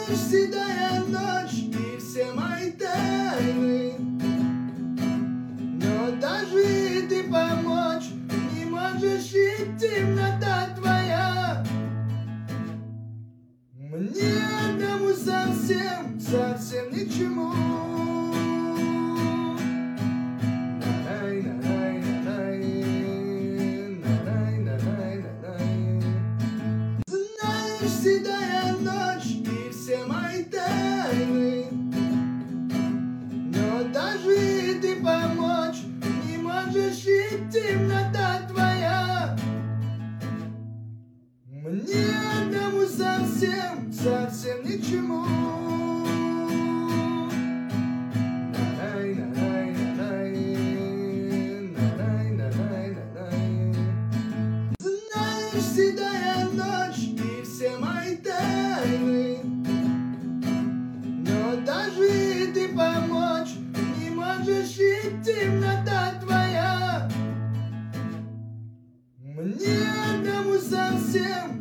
Знаешь, седая ночь и все мои тайны, но даже ты помочь не можешь, и темнота твоя мне одному совсем, совсем ничему. Знаешь, седая ночь и все мои тайны, но даже ты помочь не можешь, и темнота твоя мне одному совсем, совсем ничему. Знаешь, седая ночь и все мои тайны, но даже ты помочь не можешь, и темнота твоя мне одному совсем,